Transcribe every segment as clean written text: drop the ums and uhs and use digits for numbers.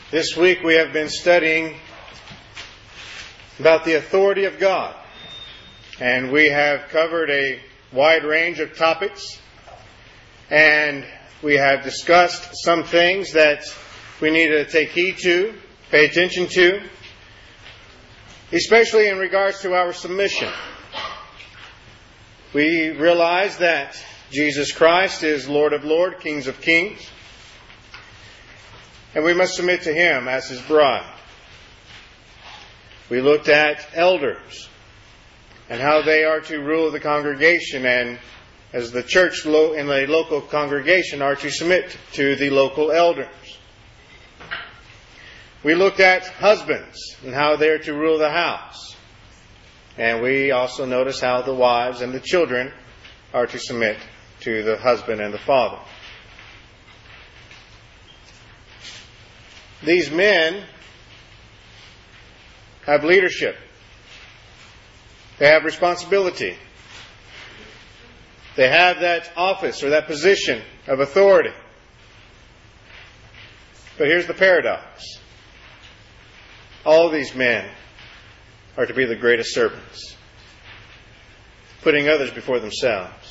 This week we have been studying about the authority of God. And we have covered a wide range of topics. And we have discussed some things that we need to take heed to, pay attention to, especially in regards to our submission. We realize that Jesus Christ is Lord of Lords, King of Kings. And we must submit to Him as His bride. We looked at elders and how they are to rule the congregation, and as the church in the local congregation are to submit to the local elders. We looked at husbands and how they are to rule the house. And we also noticed how the wives and the children are to submit to the husband and the father. These men have leadership. They have responsibility. They have that office or that position of authority. But here's the paradox. All these men are to be the greatest servants, putting others before themselves.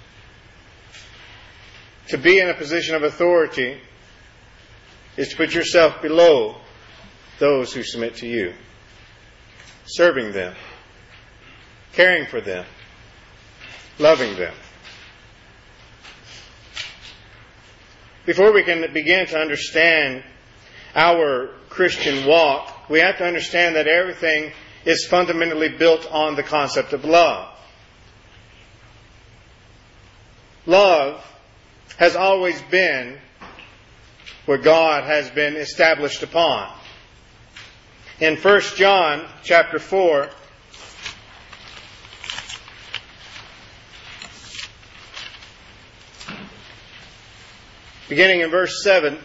To be in a position of authority is to put yourself below those who submit to you, serving them, caring for them, loving them. Before we can begin to understand our Christian walk, we have to understand that everything is fundamentally built on the concept of love. Love has always been what God has been established upon. In 1 John chapter 4, beginning in verse 7,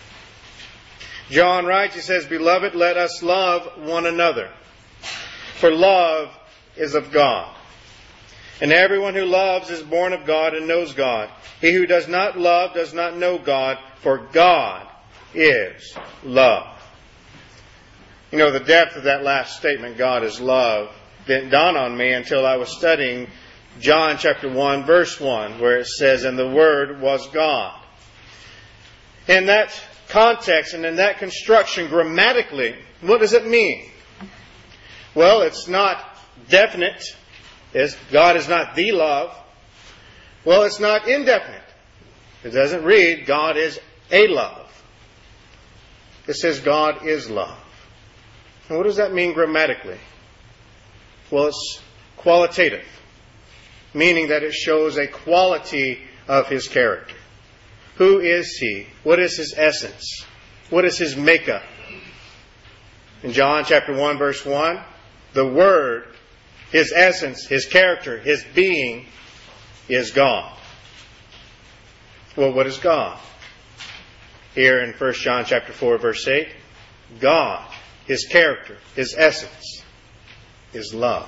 John writes, he says, "Beloved, let us love one another, for love is of God. And everyone who loves is born of God and knows God. He who does not love does not know God, for God is love." You know, the depth of that last statement, God is love, didn't dawn on me until I was studying John chapter 1, verse 1, where it says, "And the Word was God." In that context and in that construction, grammatically, what does it mean? Well, it's not definite. God is not the love. Well, it's not indefinite. It doesn't read, God is a love. It says God is love. And what does that mean grammatically? Well, it's qualitative, meaning that it shows a quality of His character. Who is He? What is His essence? What is His makeup? In John chapter 1, verse 1, the Word, His essence, His character, His being is God. Well, what is God? Here in 1 John chapter 4, verse 8, God, His character, His essence, is love.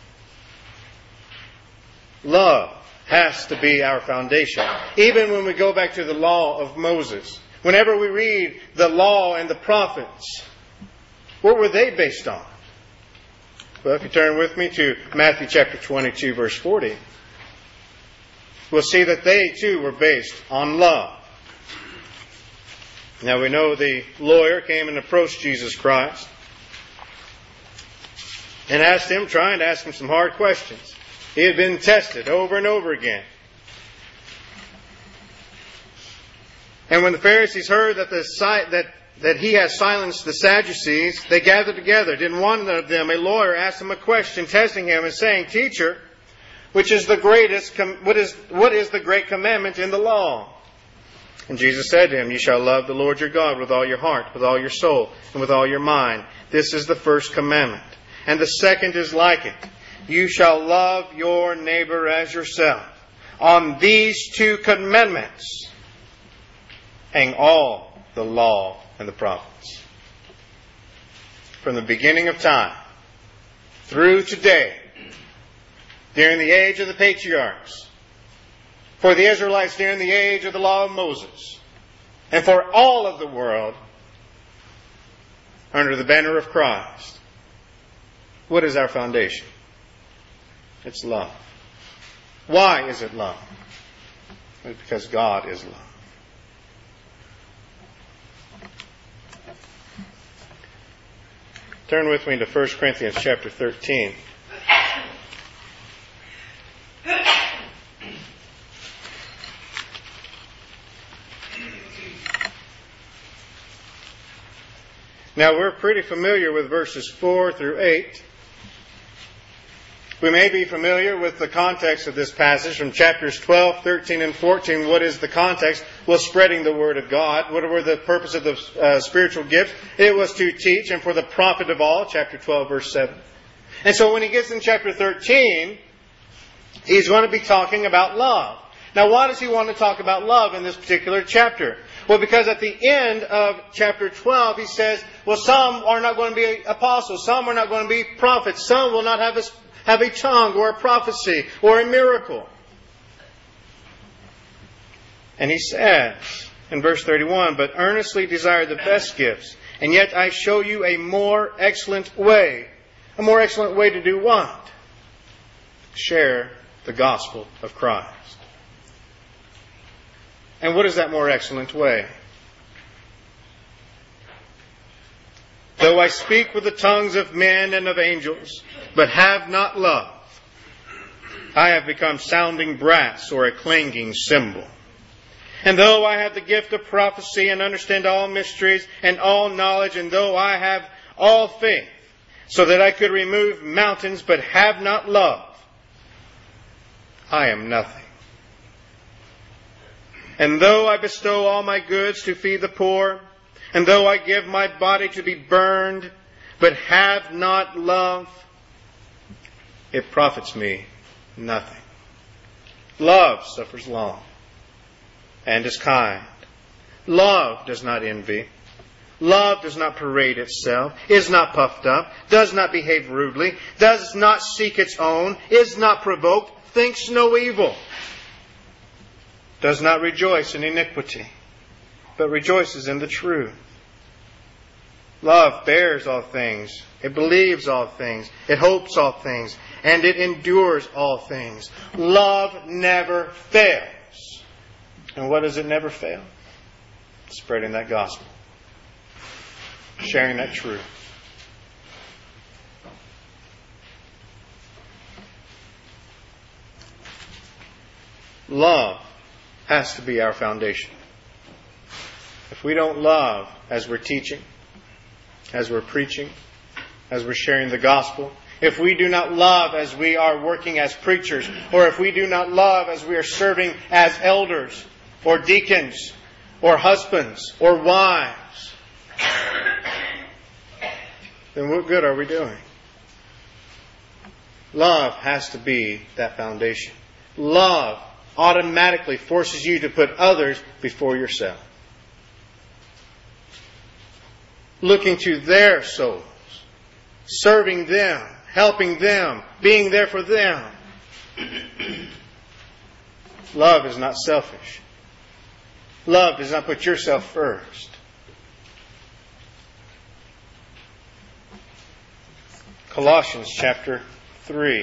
Love has to be our foundation. Even when we go back to the law of Moses, whenever we read the law and the prophets, what were they based on? Well, if you turn with me to Matthew chapter 22, verse 40, we'll see that they too were based on love. Now we know the lawyer came and approached Jesus Christ and trying to ask Him some hard questions. He had been tested over and over again. And when the Pharisees heard that He has silenced the Sadducees, they gathered together. Didn't one of them, a lawyer, ask Him a question, testing Him and saying, "Teacher, what is the great commandment in the law?" And Jesus said to him, "You shall love the Lord your God with all your heart, with all your soul, and with all your mind. This is the first commandment. And the second is like it. You shall love your neighbor as yourself. On these two commandments hang all the law and the prophets." From the beginning of time through today, during the age of the patriarchs, for the Israelites during the age of the law of Moses, and for all of the world, under the banner of Christ. What is our foundation? It's love. Why is it love? It's because God is love. Turn with me to 1 Corinthians chapter 13. Now we're pretty familiar with verses 4 through 8. We may be familiar with the context of this passage from chapters 12, 13, and 14. What is the context? Well, spreading the Word of God. What were the purpose of the spiritual gifts? It was to teach and for the profit of all, chapter 12, verse 7. And so when he gets in chapter 13, he's going to be talking about love. Now, why does he want to talk about love in this particular chapter? Well, because at the end of chapter 12, he says, well, some are not going to be apostles, some are not going to be prophets, some will not have a tongue or a prophecy or a miracle. And he says in verse 31, but earnestly desire the best gifts, and yet I show you a more excellent way. A more excellent way to do what? Share the gospel of Christ. And what is that more excellent way? Though I speak with the tongues of men and of angels, but have not love, I have become sounding brass or a clanging cymbal. And though I have the gift of prophecy and understand all mysteries and all knowledge, and though I have all faith, so that I could remove mountains, but have not love, I am nothing. And though I bestow all my goods to feed the poor, and though I give my body to be burned, but have not love, it profits me nothing. Love suffers long and is kind. Love does not envy. Love does not parade itself, is not puffed up, does not behave rudely, does not seek its own, is not provoked, thinks no evil, does not rejoice in iniquity, but rejoices in the truth. Love bears all things. It believes all things. It hopes all things. And it endures all things. Love never fails. And what does it never fail? Spreading that gospel. Sharing that truth. Love has to be our foundation. If we don't love as we're teaching, as we're preaching, as we're sharing the gospel, if we do not love as we are working as preachers, or if we do not love as we are serving as elders, or deacons, or husbands, or wives, then what good are we doing? Love has to be that foundation. Love automatically forces you to put others before yourself. Looking to their souls, serving them, helping them, being there for them. Love is not selfish. Love does not put yourself first. Colossians chapter 3.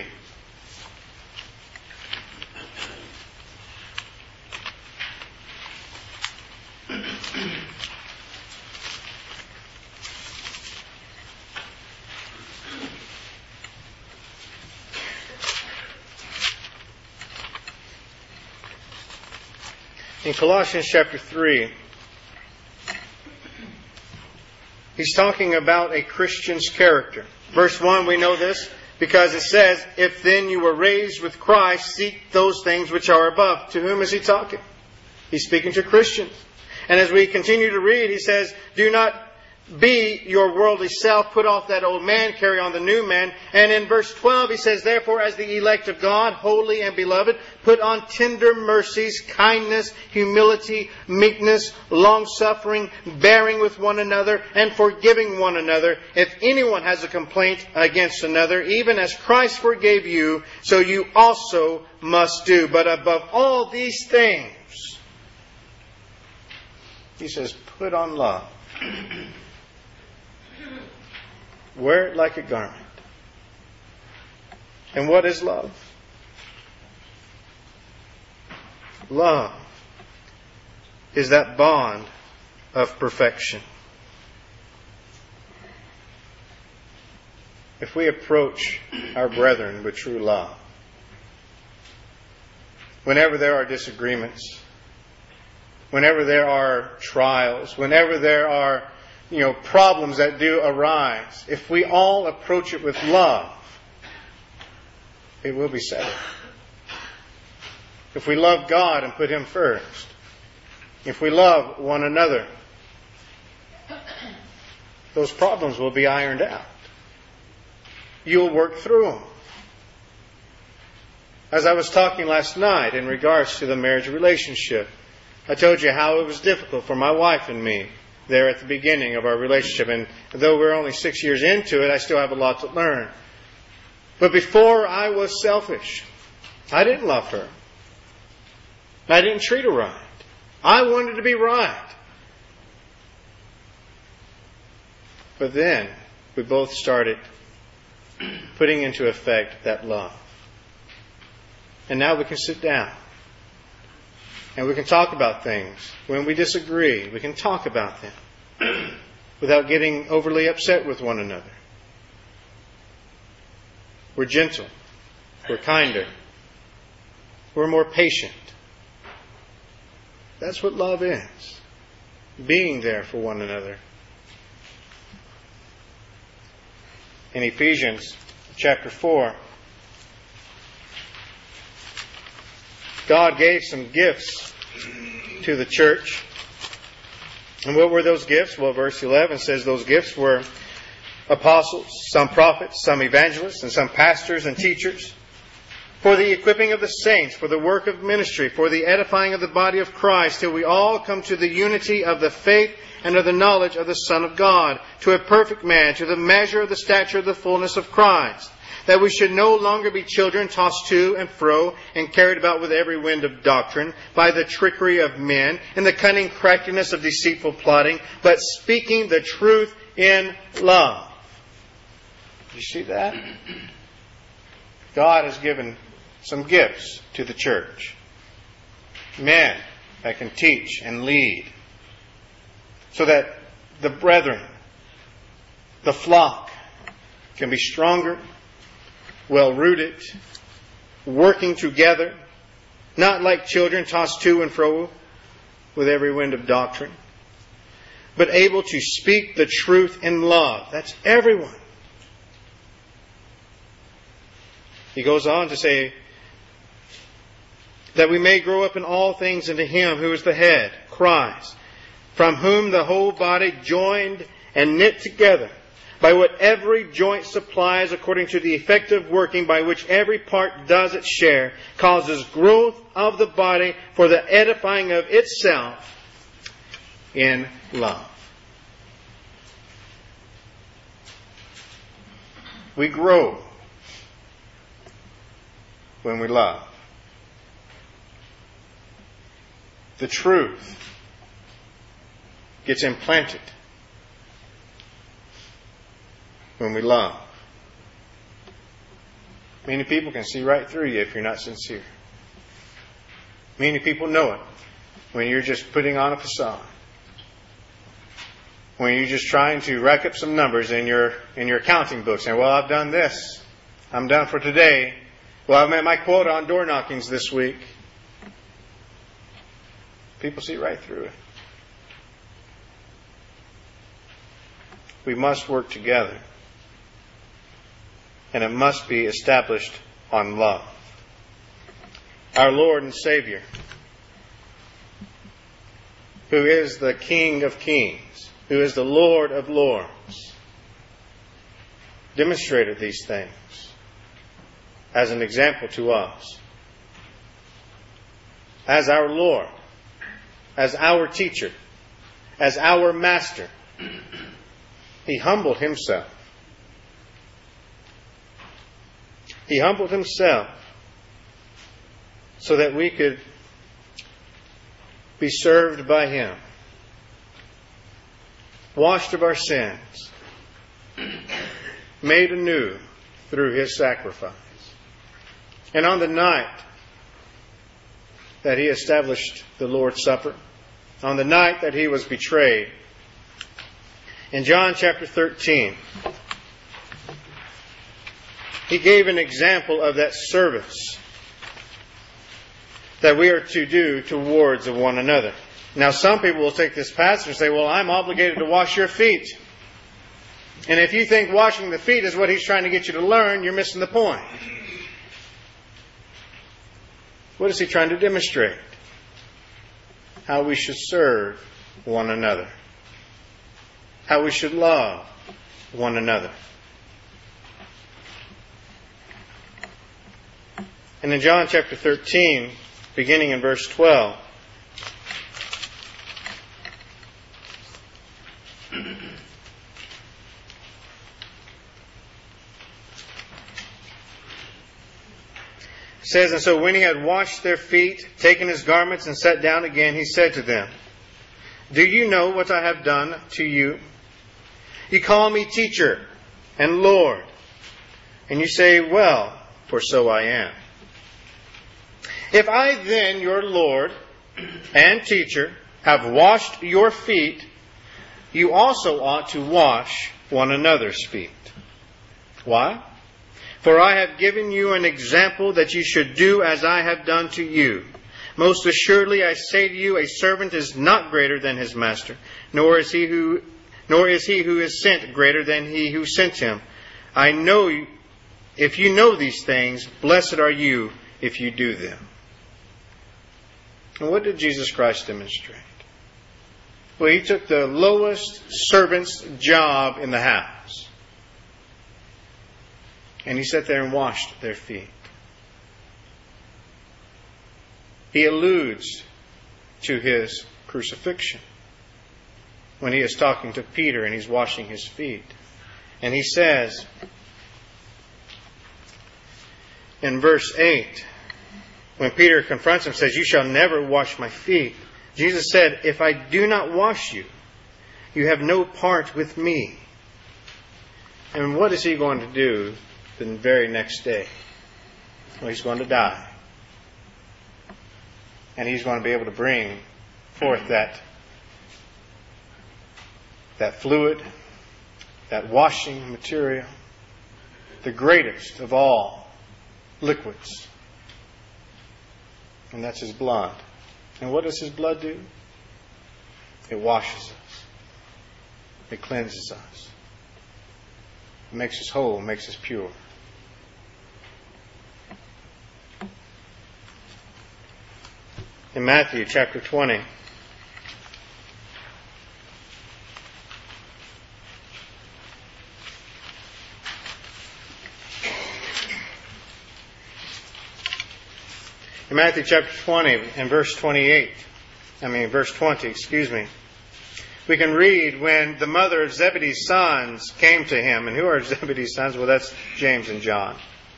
In Colossians chapter 3, he's talking about a Christian's character. Verse 1, we know this because it says, if then you were raised with Christ, seek those things which are above. To whom is he talking? He's speaking to Christians. And as we continue to read, he says, do not be your worldly self, put off that old man, carry on the new man. And in verse 12 he says, therefore as the elect of God, holy and beloved, put on tender mercies, kindness, humility, meekness, long-suffering, bearing with one another, and forgiving one another. If anyone has a complaint against another, even as Christ forgave you, so you also must do. But above all these things, he says, put on love. Wear it like a garment. And what is love? Love is that bond of perfection. If we approach our brethren with true love, whenever there are disagreements, whenever there are trials, whenever there are problems that do arise, if we all approach it with love, it will be settled. If we love God and put Him first, if we love one another, those problems will be ironed out. You'll work through them. As I was talking last night in regards to the marriage relationship, I told you how it was difficult for my wife and me there at the beginning of our relationship. And though we're only 6 years into it, I still have a lot to learn. But before I was selfish. I didn't love her. I didn't treat her right. I wanted to be right. But then we both started putting into effect that love. And now we can sit down. And we can talk about things. When we disagree, we can talk about them without getting overly upset with one another. We're gentle. We're kinder. We're more patient. That's what love is. Being there for one another. In Ephesians chapter 4, God gave some gifts to the church. And what were those gifts? Well, verse 11 says those gifts were apostles, some prophets, some evangelists, and some pastors and teachers, for the equipping of the saints, for the work of ministry, for the edifying of the body of Christ, till we all come to the unity of the faith and of the knowledge of the Son of God, to a perfect man, to the measure of the stature of the fullness of Christ, that we should no longer be children tossed to and fro and carried about with every wind of doctrine by the trickery of men and the cunning craftiness of deceitful plotting, but speaking the truth in love. You see that? God has given some gifts to the church. Men that can teach and lead, so that the brethren, the flock, can be stronger, well-rooted, working together, not like children tossed to and fro with every wind of doctrine, but able to speak the truth in love. That's everyone. He goes on to say, that we may grow up in all things into Him who is the head, Christ, from whom the whole body joined and knit together by what every joint supplies according to the effective working by which every part does its share, causes growth of the body for the edifying of itself in love. We grow when we love. The truth gets implanted when we love. Many people can see right through you if you're not sincere. Many people know it when you're just putting on a facade. When you're just trying to rack up some numbers in your accounting book, saying, well, I've done this. I'm done for today. Well, I've met my quota on door knockings this week. People see right through it. We must work together. And it must be established on love. Our Lord and Savior, who is the King of Kings, who is the Lord of Lords, demonstrated these things as an example to us. As our Lord, as our teacher, as our master, He humbled Himself. He humbled Himself so that we could be served by Him, washed of our sins, made anew through His sacrifice. And on the night that He established the Lord's Supper, on the night that He was betrayed, in John chapter 13, He gave an example of that service that we are to do towards one another. Now, some people will take this passage and say, well, I'm obligated to wash your feet. And if you think washing the feet is what He's trying to get you to learn, you're missing the point. What is He trying to demonstrate? How we should serve one another. How we should love one another. And in John chapter 13, beginning in verse 12, it says, and so when He had washed their feet, taken His garments, and sat down again, He said to them, do you know what I have done to you? You call me teacher and Lord, and you say, well, for so I am. If I then, your Lord and teacher, have washed your feet, you also ought to wash one another's feet. Why? For I have given you an example that you should do as I have done to you. Most assuredly I say to you, a servant is not greater than his master, nor is he who is sent greater than he who sent him. I know you, if you know these things, blessed are you if you do them. And what did Jesus Christ demonstrate? Well, He took the lowest servant's job in the house. And He sat there and washed their feet. He alludes to His crucifixion when He is talking to Peter and He's washing his feet. And He says in verse 8, when Peter confronts Him, says, you shall never wash my feet. Jesus said, if I do not wash you, you have no part with me. And what is He going to do the very next day? Well, He's going to die. And He's going to be able to bring forth that fluid, that washing material, the greatest of all liquids. And that's His blood. And what does His blood do? It washes us. It cleanses us. It makes us whole, makes us pure. In Matthew chapter 20, in Matthew chapter 20 and verse 20, we can read when the mother of Zebedee's sons came to Him. And who are Zebedee's sons? Well, that's James and John.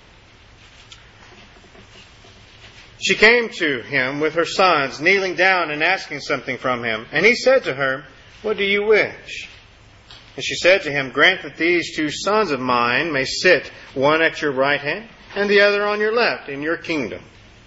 She came to Him with her sons, kneeling down and asking something from Him. And He said to her, what do you wish? And she said to Him, grant that these 2 sons of mine may sit, one at your right hand and the other on your left, in your kingdom.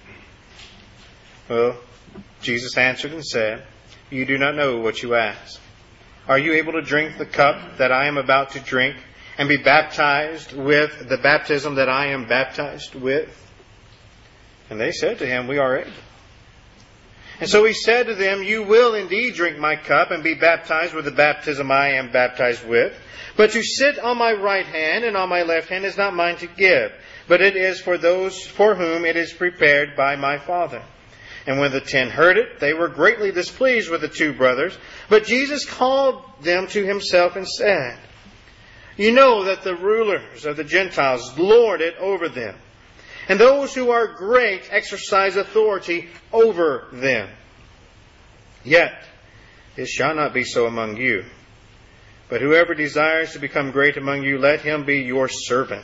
Well, Jesus answered and said, you do not know what you ask. Are you able to drink the cup that I am about to drink and be baptized with the baptism that I am baptized with? And they said to Him, we are able. And so He said to them, you will indeed drink my cup and be baptized with the baptism I am baptized with. But to sit on my right hand and on my left hand is not mine to give, but it is for those for whom it is prepared by my Father. And when the 10 heard it, they were greatly displeased with the 2 brothers. But Jesus called them to Himself and said, you know that the rulers of the Gentiles lord it over them, and those who are great exercise authority over them. Yet it shall not be so among you. But whoever desires to become great among you, let him be your servant.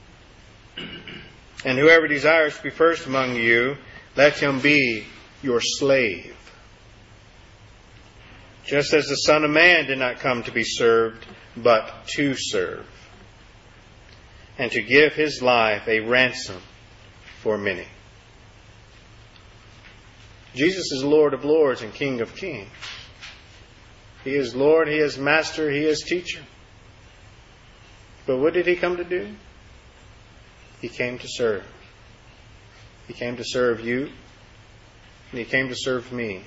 And whoever desires to be first among you, let him be your slave. Just as the Son of Man did not come to be served, but to serve, and to give His life a ransom for many. Jesus is Lord of lords and King of kings. He is Lord, He is Master, He is Teacher. But what did He come to do? He came to serve. He came to serve you, and He came to serve me.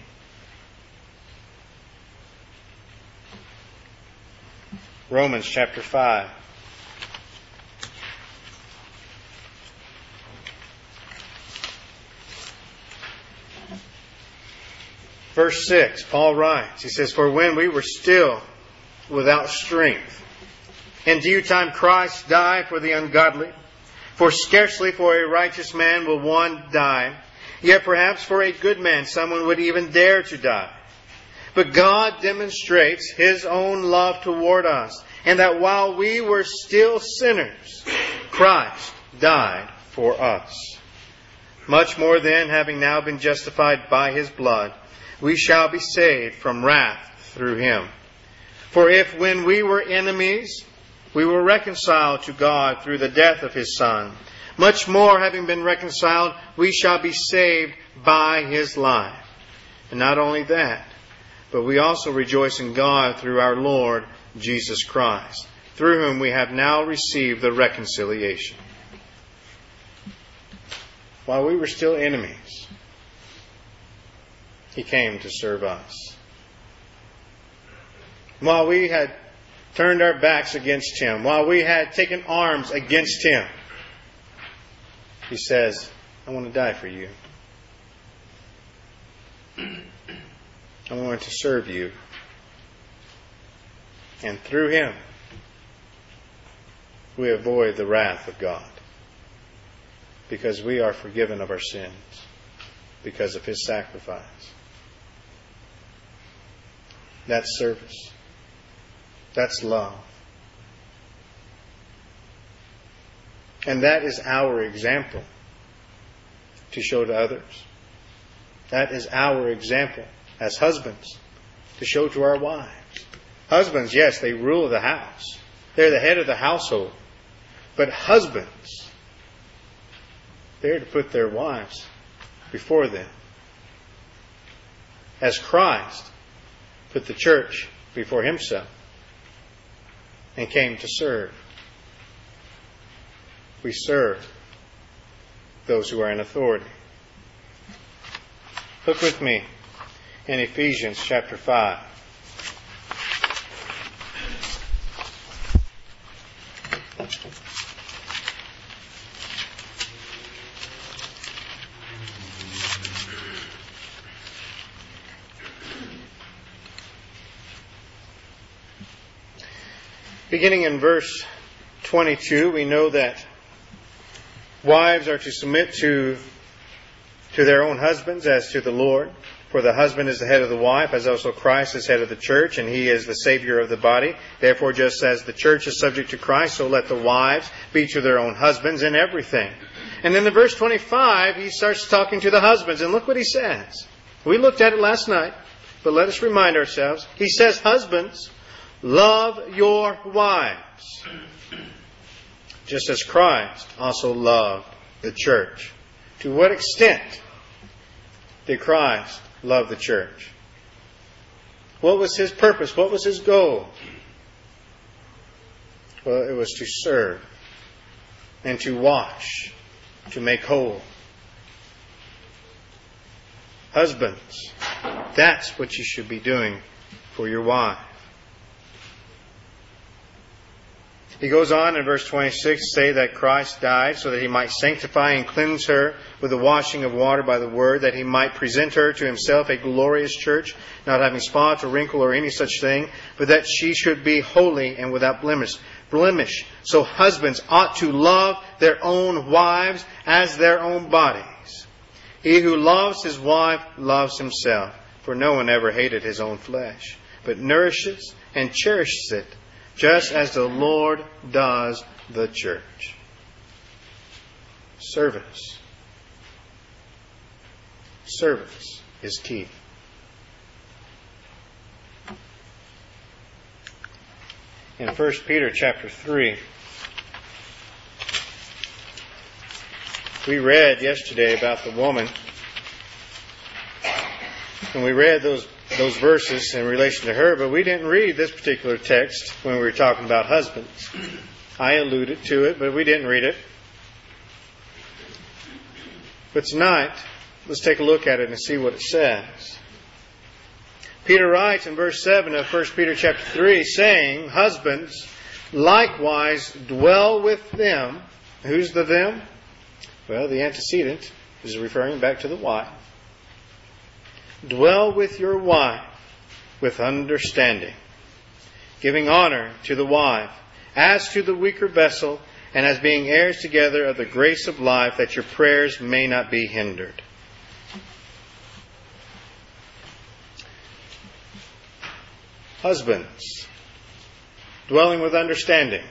Romans chapter 5. Verse 6, Paul writes, he says, "For when we were still without strength, in due time Christ died for the ungodly. For scarcely for a righteous man will one die, yet perhaps for a good man someone would even dare to die. But God demonstrates His own love toward us, and that while we were still sinners, Christ died for us. Much more then, having now been justified by His blood, we shall be saved from wrath through Him. For if when we were enemies, we were reconciled to God through the death of His Son, much more, having been reconciled, we shall be saved by His life. And not only that, but we also rejoice in God through our Lord Jesus Christ, through whom we have now received the reconciliation." While we were still enemies, He came to serve us. While we had turned our backs against Him, while we had taken arms against Him, He says, "I want to die for you. I want to serve you." And through Him, we avoid the wrath of God, because we are forgiven of our sins because of His sacrifice. That's service. That's love. And that is our example to show to others. That is our example as husbands to show to our wives. Husbands, yes, they rule the house. They're the head of the household. But husbands, they're to put their wives before them. As Christ put the church before Himself and came to serve. We serve those who are in authority. Look with me in Ephesians chapter 5. Beginning in verse 22, we know that wives are to submit to their own husbands as to the Lord. For the husband is the head of the wife, as also Christ is head of the church, and He is the Savior of the body. Therefore, just as the church is subject to Christ, so let the wives be to their own husbands in everything. And then in verse 25, he starts talking to the husbands, and look what he says. We looked at it last night, but let us remind ourselves. He says, "Husbands, love your wives, just as Christ also loved the church." To what extent did Christ love the church? What was His purpose? What was His goal? Well, it was to serve and to wash, to make whole. Husbands, that's what you should be doing for your wife. He goes on in verse 26 to say that Christ died so that He might sanctify and cleanse her with the washing of water by the Word, that He might present her to Himself a glorious church, not having spot or wrinkle or any such thing, but that she should be holy and without blemish. So husbands ought to love their own wives as their own bodies. He who loves his wife loves himself, for no one ever hated his own flesh, but nourishes and cherishes it, just as the Lord does the church. Service. Service is key. In 1 Peter chapter 3, We read yesterday about the woman, and we read those verses in relation to her, but we didn't read this particular text when we were talking about husbands. I alluded to it, but we didn't read it. But tonight, let's take a look at it and see what it says. Peter writes in verse 7 of 1 Peter chapter 3, saying, "Husbands, likewise dwell with them." Who's the them? Well, the antecedent is referring back to the wife. "Dwell with your wife with understanding, giving honor to the wife as to the weaker vessel, and as being heirs together of the grace of life, that your prayers may not be hindered." Husbands, dwelling with understanding.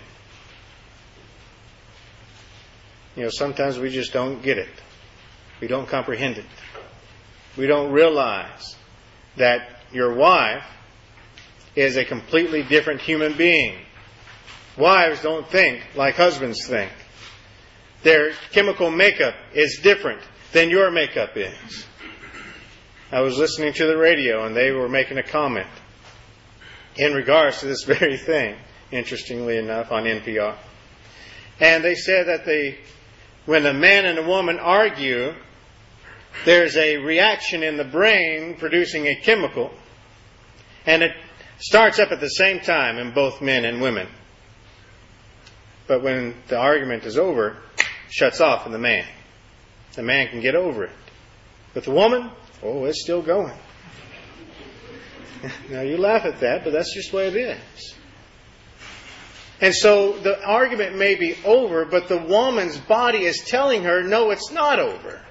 Sometimes we just don't get it. We don't comprehend it. We don't realize that your wife is a completely different human being. Wives don't think like husbands think. Their chemical makeup is different than your makeup is. I was listening to the radio and they were making a comment in regards to this very thing, interestingly enough, on NPR. And they said that when a man and a woman argue, there's a reaction in the brain producing a chemical, and it starts up at the same time in both men and women. But when the argument is over, it shuts off in the man. The man can get over it. But the woman, it's still going. Now you laugh at that, but that's just the way it is. And so the argument may be over, but the woman's body is telling her, no, it's not over.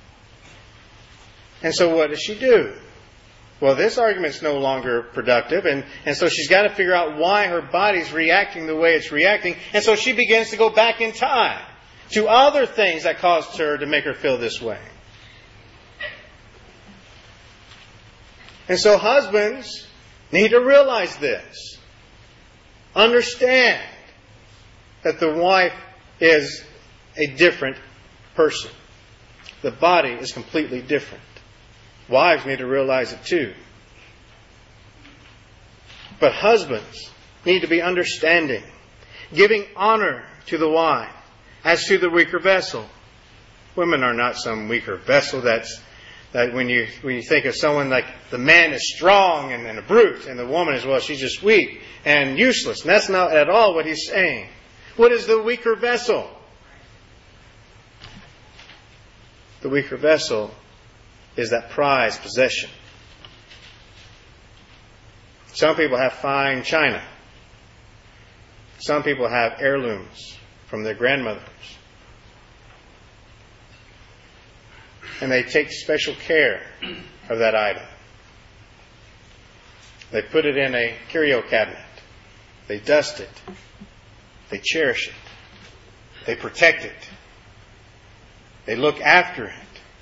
And so what does she do? Well, this argument's no longer productive, and so she's got to figure out why her body's reacting the way it's reacting, and so she begins to go back in time to other things that caused her to make her feel this way. And so husbands need to realize this. Understand that the wife is a different person. The body is completely different. Wives need to realize it too. But husbands need to be understanding, giving honor to the wife as to the weaker vessel. Women are not some weaker vessel that when you think of someone like the man is strong and a brute, and the woman is, she's just weak and useless. And that's not at all what he's saying. What is the weaker vessel? The weaker vessel is that prized possession. Some people have fine china. Some people have heirlooms from their grandmothers. And they take special care of that item. They put it in a curio cabinet. They dust it. They cherish it. They protect it. They look after it.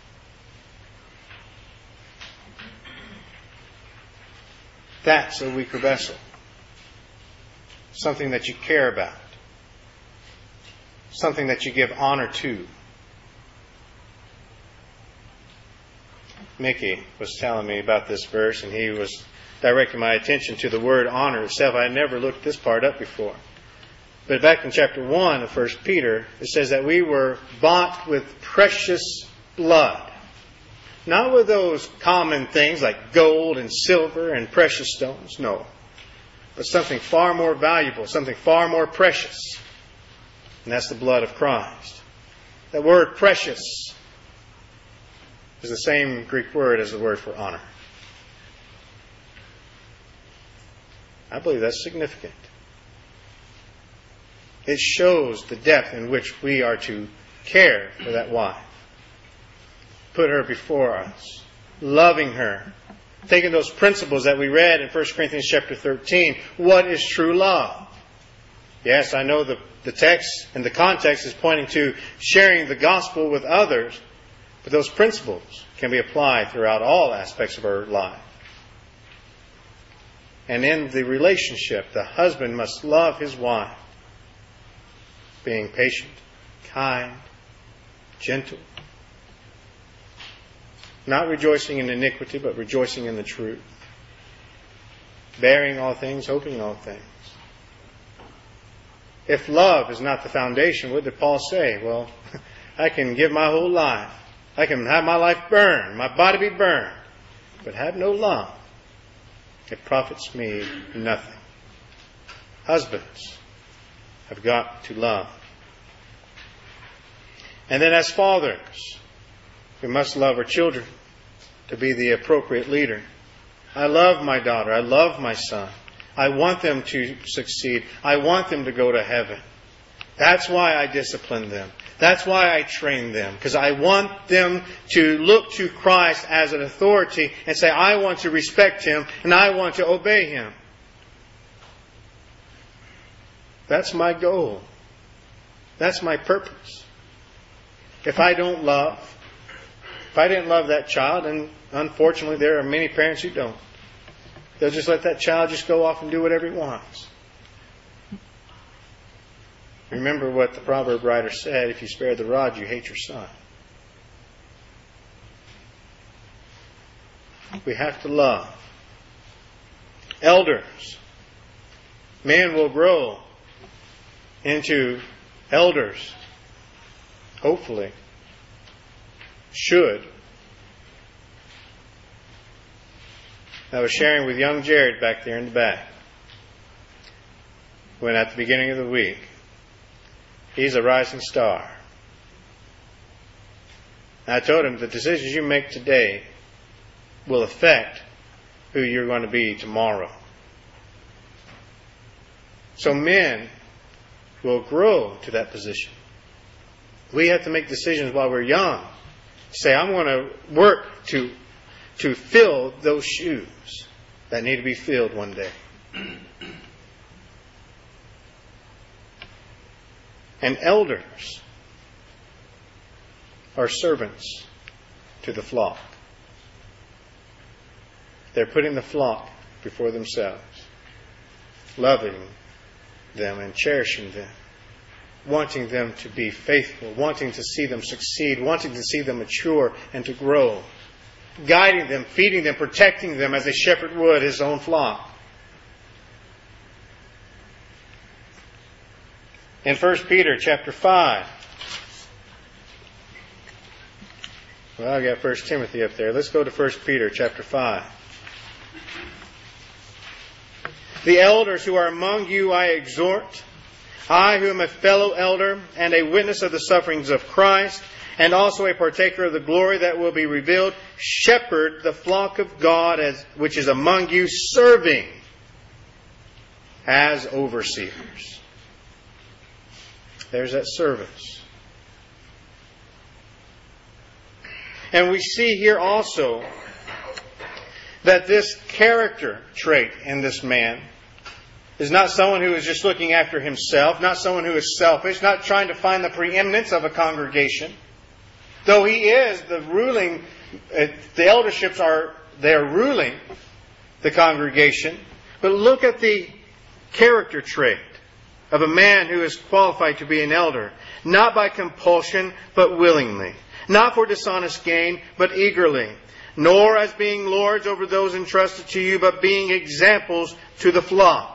That's a weaker vessel. Something that you care about. Something that you give honor to. Mickey was telling me about this verse, and he was directing my attention to the word honor itself. I had never looked this part up before. But back in chapter 1 of 1 Peter, it says that we were bought with precious blood. Not with those common things like gold and silver and precious stones, no. But something far more valuable, something far more precious. And that's the blood of Christ. That word precious is the same Greek word as the word for honor. I believe that's significant. It shows the depth in which we are to care for that wife. Put her before us. Loving her. Taking those principles that we read in 1 Corinthians chapter 13. What is true love? Yes, I know the text and the context is pointing to sharing the gospel with others. But those principles can be applied throughout all aspects of our life. And in the relationship, the husband must love his wife, being patient, kind, gentle. Not rejoicing in iniquity, but rejoicing in the truth. Bearing all things, hoping all things. If love is not the foundation, what did Paul say? Well, I can give my whole life. I can have my life burned, my body be burned, but have no love. It profits me nothing. Husbands have got to love. And then as fathers, we must love our children to be the appropriate leader. I love my daughter. I love my son. I want them to succeed. I want them to go to heaven. That's why I discipline them. That's why I train them. Because I want them to look to Christ as an authority and say, I want to respect Him and I want to obey Him. That's my goal. That's my purpose. If I don't love, if I didn't love that child, and unfortunately there are many parents who don't, they'll just let that child just go off and do whatever he wants. Remember what the proverb writer said, if you spare the rod, you hate your son. We have to love. Elders. Men will grow into elders. Hopefully. Should. I was sharing with young Jared back there in the back. When at the beginning of the week, he's a rising star. And I told him the decisions you make today will affect who you're going to be tomorrow. So men will grow to that position. We have to make decisions while we're young. Say, I'm going to work to fill those shoes that need to be filled one day. And elders are servants to the flock. They're putting the flock before themselves, loving them and cherishing them, wanting them to be faithful, wanting to see them succeed, wanting to see them mature and to grow, guiding them, feeding them, protecting them as a shepherd would his own flock. In 1 Peter chapter 5. Well, I got 1 Timothy up there. Let's go to 1 Peter chapter 5. The elders who are among you I exhort, I who am a fellow elder and a witness of the sufferings of Christ, and also a partaker of the glory that will be revealed, shepherd the flock of God which is among you, serving as overseers. There's that service. And we see here also that this character trait in this man is not someone who is just looking after himself, not someone who is selfish, not trying to find the preeminence of a congregation. Though he is the ruling, the elderships they're ruling the congregation. But look at the character trait of a man who is qualified to be an elder. Not by compulsion, but willingly. Not for dishonest gain, but eagerly. Nor as being lords over those entrusted to you, but being examples to the flock.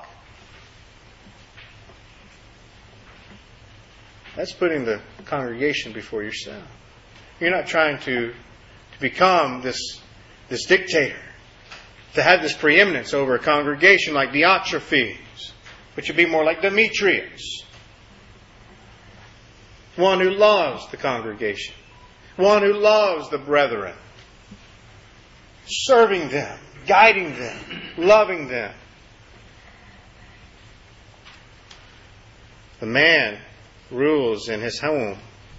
That's putting the congregation before yourself. You're not trying to become this dictator, to have this preeminence over a congregation like Diotrephes, which would be more like Demetrius. One who loves the congregation. One who loves the brethren. Serving them, guiding them, loving them. The man rules in his home.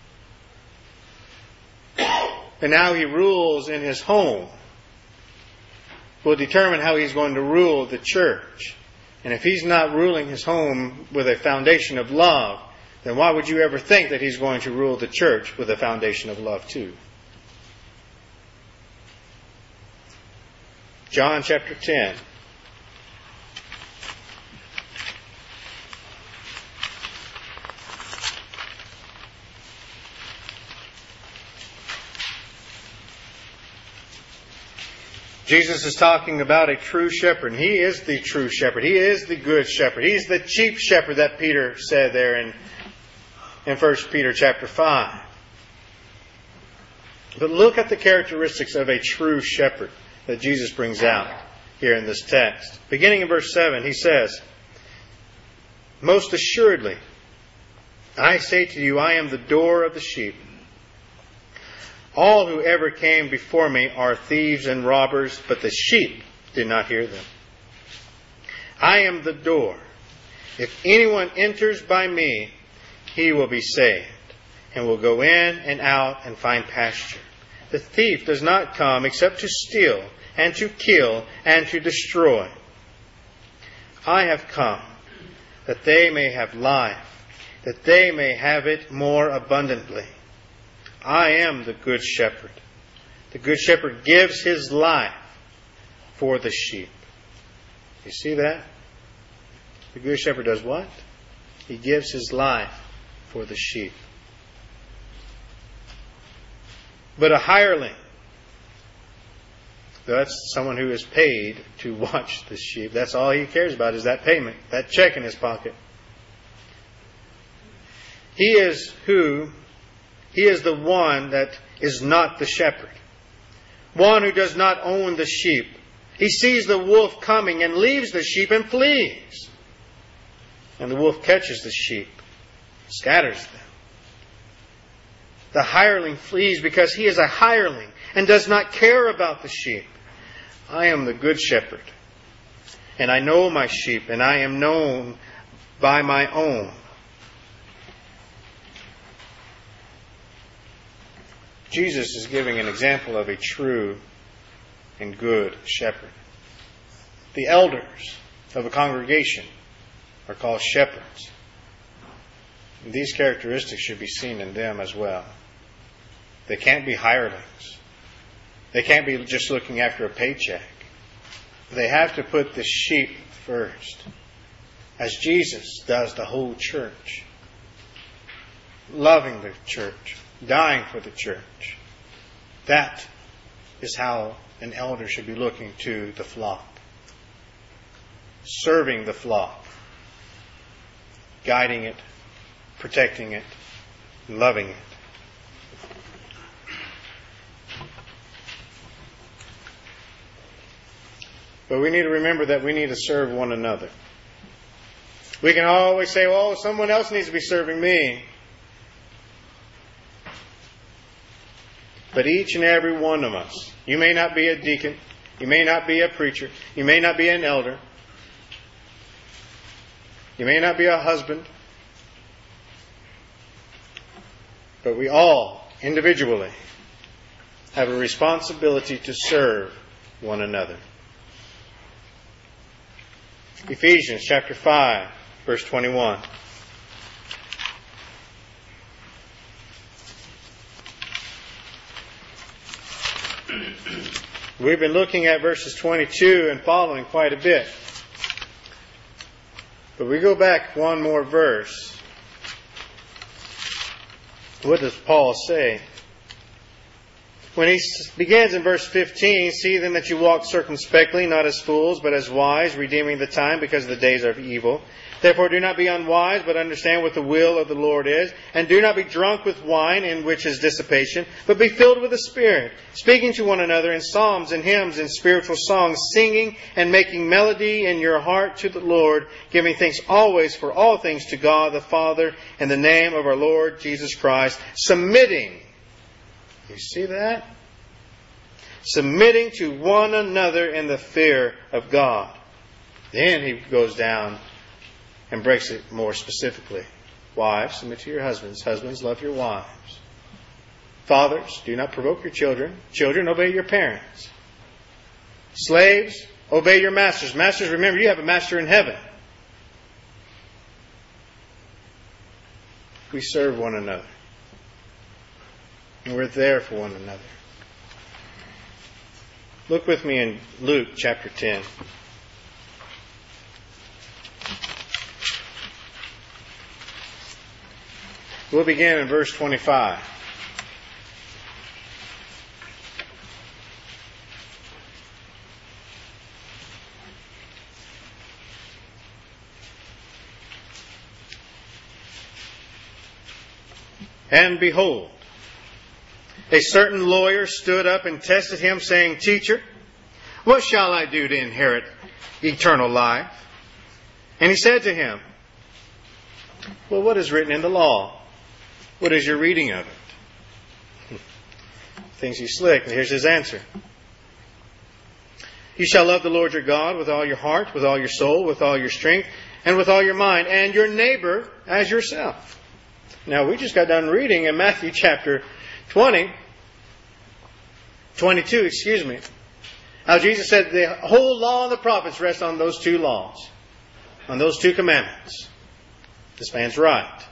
And how he rules in his home will determine how he's going to rule the church. And if he's not ruling his home with a foundation of love, then why would you ever think that he's going to rule the church with a foundation of love too? John chapter 10. Jesus is talking about a true shepherd. He is the true shepherd. He is the good shepherd. He's the chief shepherd that Peter said there in 1 Peter chapter 5. But look at the characteristics of a true shepherd that Jesus brings out here in this text. Beginning in verse 7, he says, "Most assuredly, I say to you, I am the door of the sheep. All who ever came before me are thieves and robbers, but the sheep did not hear them. I am the door. If anyone enters by me, he will be saved, and will go in and out and find pasture. The thief does not come except to steal, and to kill, and to destroy. I have come that they may have life, that they may have it more abundantly. I am the good shepherd. The good shepherd gives his life for the sheep." You see that? The good shepherd does what? He gives his life for the sheep. But a hireling, that's someone who is paid to watch the sheep. That's all he cares about is that payment, that check in his pocket. He is the one that is not the shepherd. One who does not own the sheep. He sees the wolf coming and leaves the sheep and flees. And the wolf catches the sheep, scatters them. The hireling flees because he is a hireling and does not care about the sheep. I am the good shepherd, and I know my sheep, and I am known by my own. Jesus is giving an example of a true and good shepherd. The elders of a congregation are called shepherds. And these characteristics should be seen in them as well. They can't be hirelings. They can't be just looking after a paycheck. They have to put the sheep first, as Jesus does the whole church. Loving the church, dying for the church. That is how an elder should be looking to the flock. Serving the flock. Guiding it, protecting it, loving it. But we need to remember that we need to serve one another. We can always say, "Oh, someone else needs to be serving me." But each and every one of us, you may not be a deacon, you may not be a preacher, you may not be an elder, you may not be a husband, but we all, individually, have a responsibility to serve one another. Ephesians chapter 5, verse 21. We've been looking at verses 22 and following quite a bit. But we go back one more verse. What does Paul say? When he begins in verse 15, "See then that you walk circumspectly, not as fools, but as wise, redeeming the time, because the days are evil. Therefore do not be unwise, but understand what the will of the Lord is. And do not be drunk with wine, in which is dissipation, but be filled with the Spirit, speaking to one another in psalms and hymns and spiritual songs, singing and making melody in your heart to the Lord, giving thanks always for all things to God the Father, in the name of our Lord Jesus Christ, submitting." You see that? Submitting to one another in the fear of God. Then he goes down and breaks it more specifically. Wives, submit to your husbands. Husbands, love your wives. Fathers, do not provoke your children. Children, obey your parents. Slaves, obey your masters. Masters, remember, you have a master in heaven. We serve one another. And we're there for one another. Look with me in Luke chapter 10. We'll begin in verse 25. And behold, a certain lawyer stood up and tested him, saying, Teacher, what shall I do to inherit eternal life? And he said to him, Well, what is written in the law? What is your reading of it? Thinks he's slick. And here's his answer. You shall love the Lord your God with all your heart, with all your soul, with all your strength, and with all your mind, and your neighbor as yourself. Now, we just got done reading in Matthew chapter 22, how Jesus said the whole law and the prophets rest on those two laws, on those two commandments. This man's right.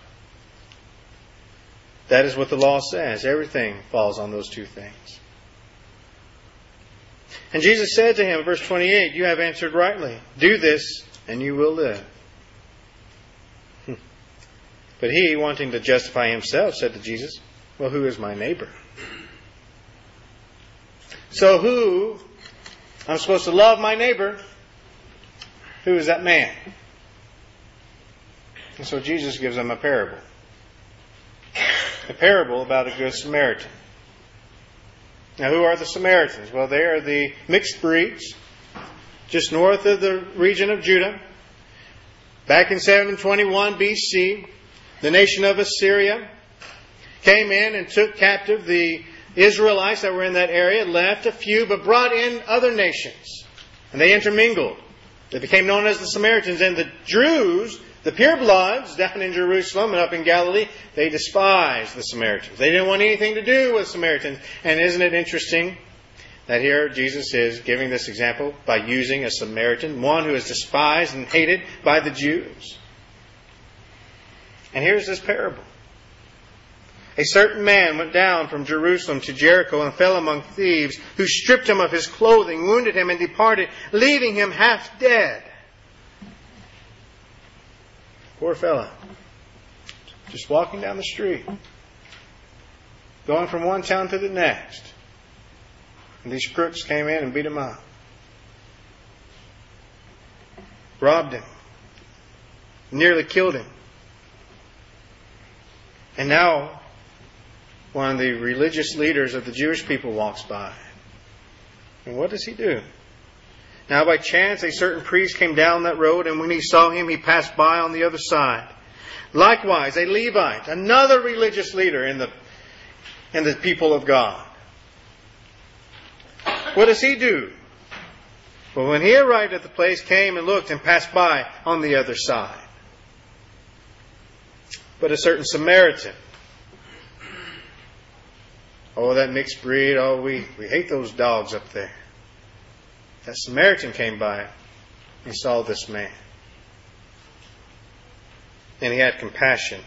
That is what the law says. Everything falls on those two things. And Jesus said to him, verse 28, You have answered rightly. Do this, and you will live. But he, wanting to justify himself, said to Jesus, Well, who is my neighbor? So who, I'm supposed to love my neighbor, who is that man? And so Jesus gives them a parable. A parable about a good Samaritan. Now, who are the Samaritans? Well, they are the mixed breeds, just north of the region of Judah. Back in 721 BC, the nation of Assyria came in and took captive the Israelites that were in that area, left a few, but brought in other nations. And they intermingled. They became known as the Samaritans. And the Jews, the purebloods down in Jerusalem and up in Galilee, they despised the Samaritans. They didn't want anything to do with Samaritans. And isn't it interesting that here Jesus is giving this example by using a Samaritan, one who is despised and hated by the Jews? And here's this parable. A certain man went down from Jerusalem to Jericho and fell among thieves, who stripped him of his clothing, wounded him, and departed, leaving him half dead. Poor fella. Just walking down the street. Going from one town to the next. And these crooks came in and beat him up. Robbed him. Nearly killed him. And now, one of the religious leaders of the Jewish people walks by. And what does he do? Now, by chance, a certain priest came down that road, and when he saw him, he passed by on the other side. Likewise, a Levite, another religious leader in the people of God. What does he do? Well, when he arrived at the place, came and looked and passed by on the other side. But a certain Samaritan, oh, that mixed breed, oh, we hate those dogs up there. That Samaritan came by and saw this man. And he had compassion.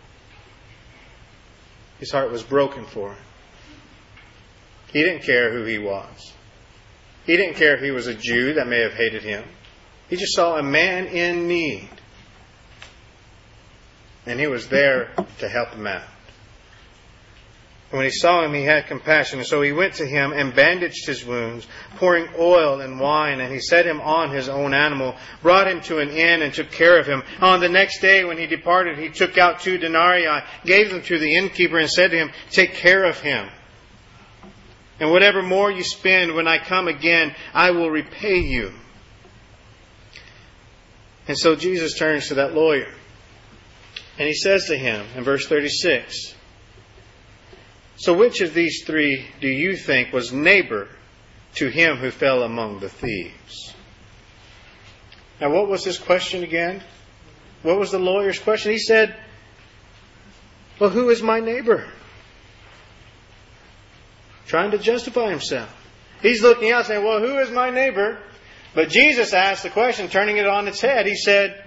His heart was broken for him. He didn't care who he was. He didn't care if he was a Jew that may have hated him. He just saw a man in need. And he was there to help him out. When he saw him, he had compassion. And so he went to him and bandaged his wounds, pouring oil and wine. And he set him on his own animal, brought him to an inn, and took care of him. On the next day, when he departed, he took out 2 denarii, gave them to the innkeeper, and said to him, Take care of him. And whatever more you spend, when I come again, I will repay you. And so Jesus turns to that lawyer. And he says to him in verse 36, So which of these 3 do you think was neighbor to him who fell among the thieves? Now, what was his question again? What was the lawyer's question? He said, Well, who is my neighbor? Trying to justify himself. He's looking out saying, Well, who is my neighbor? But Jesus asked the question, turning it on its head. He said,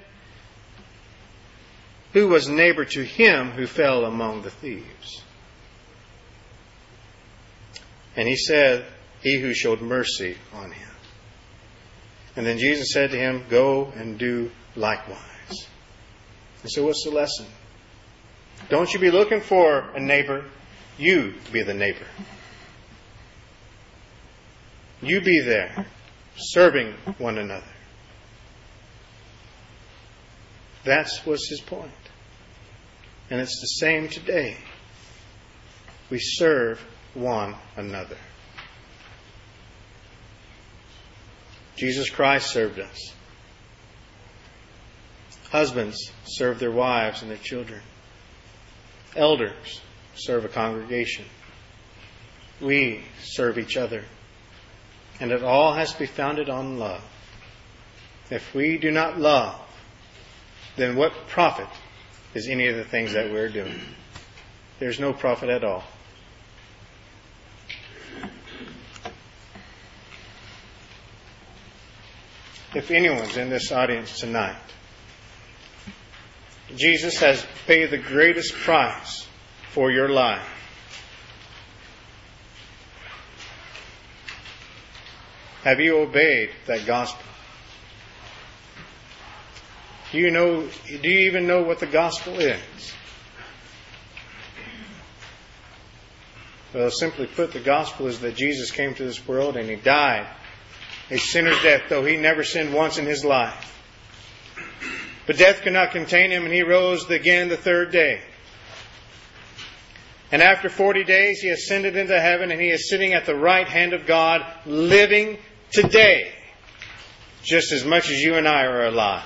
Who was neighbor to him who fell among the thieves? And he said, He who showed mercy on him. And then Jesus said to him, Go and do likewise. And so what's the lesson? Don't you be looking for a neighbor. You be the neighbor. You be there, serving one another. That was his point. And it's the same today. we serve one another. Jesus Christ served us. Husbands serve their wives and their children. Elders serve a congregation. We serve each other. And it all has to be founded on love. If we do not love, then what profit is any of the things that we're doing? There's no profit at all. If anyone's in this audience tonight, Jesus has paid the greatest price for your life. Have you obeyed that gospel? Do you even know what the gospel is? Well, simply put, the gospel is that Jesus came to this world and He died a sinner's death, though He never sinned once in His life. But death could not contain Him, and He rose again the third day. And after 40 days, He ascended into heaven, and He is sitting at the right hand of God, living today, just as much as you and I are alive.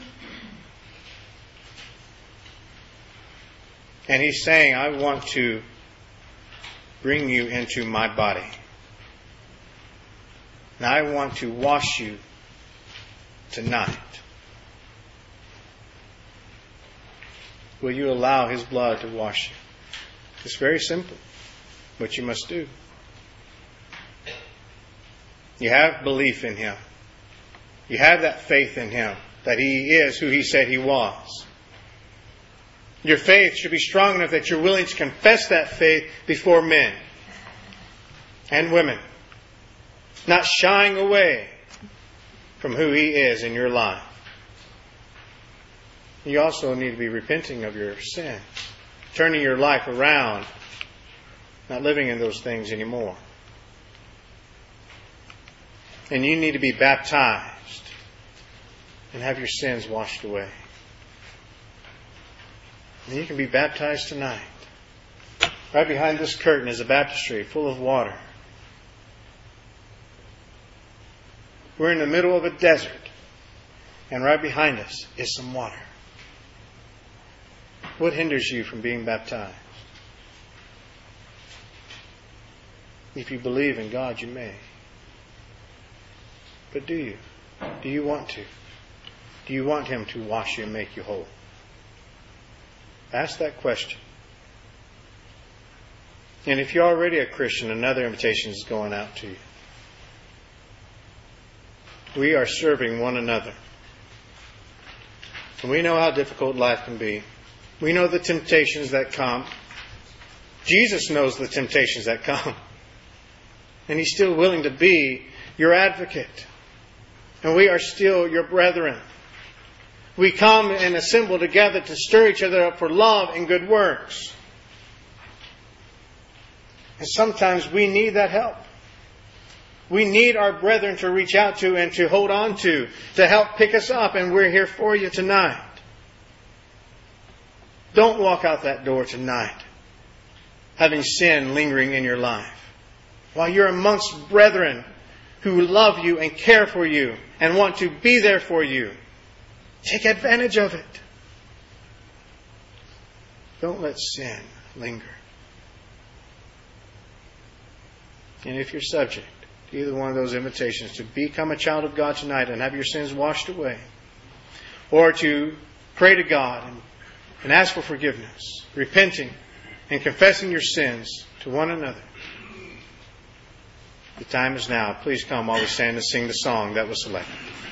And He's saying, I want to bring you into my body. And I want to wash you tonight. Will you allow His blood to wash you? It's very simple what you must do. You have belief in Him. You have that faith in Him, that He is who He said He was. Your faith should be strong enough that you're willing to confess that faith before men and women, not shying away from who He is in your life. You also need to be repenting of your sin, turning your life around, not living in those things anymore. And you need to be baptized and have your sins washed away. And you can be baptized tonight. Right behind this curtain is a baptistry full of water. We're in the middle of a desert, and right behind us is some water. What hinders you from being baptized? If you believe in God, you may. But do you? Do you want to? Do you want Him to wash you and make you whole? Ask that question. And if you're already a Christian, another invitation is going out to you. We are serving one another. And we know how difficult life can be. We know the temptations that come. Jesus knows the temptations that come. And He's still willing to be your advocate. And we are still your brethren. We come and assemble together to stir each other up for love and good works. And sometimes we need that help. We need our brethren to reach out to and to hold on to help pick us up. And we're here for you tonight. Don't walk out that door tonight having sin lingering in your life. While you're amongst brethren who love you and care for you and want to be there for you, take advantage of it. Don't let sin linger. And if you're subject to either one of those invitations to become a child of God tonight and have your sins washed away, or to pray to God and ask for forgiveness, repenting and confessing your sins to one another, the time is now. Please come while we stand and sing the song that was selected.